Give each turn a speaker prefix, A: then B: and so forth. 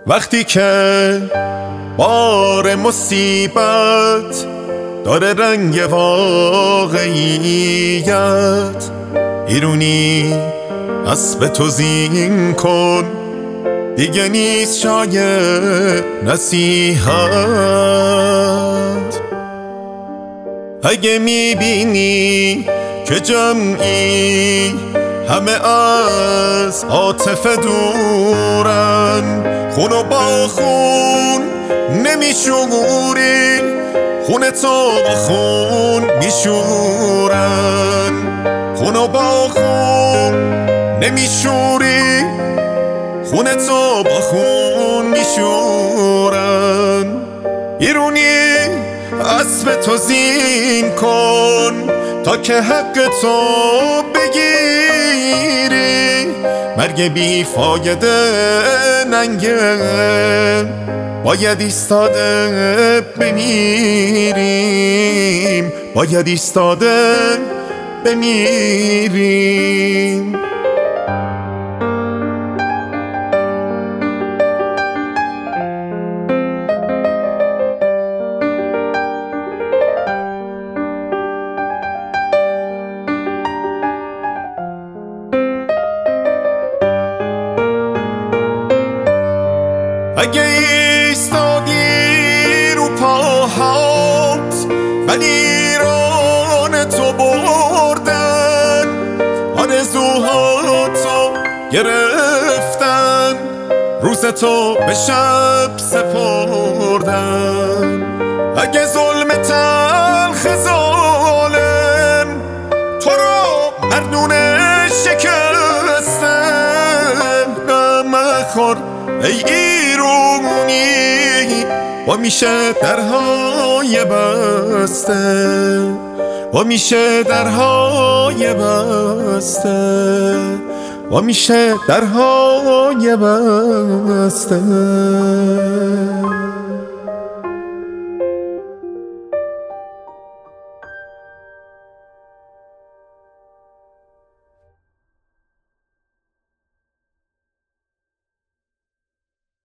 A: وقتی که بار مصیبت داره رنگ واقعیت، ایرونی اسب تو زین کن، دیگه نیست جای نصیحت. اگه میبینی که جمعی همه از عاطفه دورن، خونو با خون نمیشوری، خونه تو با خون میشورن. خونو با خون نمیشوری، خونه تو با خون میشورن. ایرونی اسب تو زین کن تا که حق تو بگیری، مرگ بی فایده ننگه، باید ایستاده بمیریم، باید ایستاده بمیریم. اگه ایستادی رو پاهات ولی ران تو بردن، آرزوهاتو گرفتن، روز تو به شب سپردن. اگه ظلم تلخ ظالم تو رو مردونه شکستن، مخور ای ایرونی با میشه درهای بسته، با میشه درهای بسته، با میشه درهای بسته.